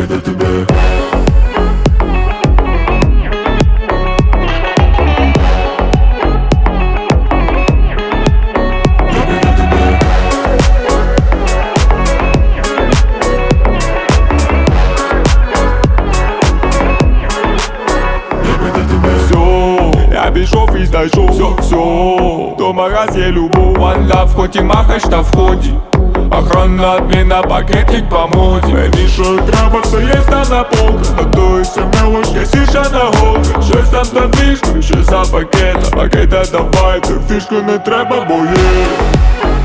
до тебе. Я пішов і знайшов все. То магаз є любов, one love, хоч і махаєш на вході. Охранна адміна, пакетик по моді. Мені що треба, все є на полках. Готується мелочка, сіша на голках. Щось там за фішку, щось за пакета. Пакета давай, ти фішку не треба, бо є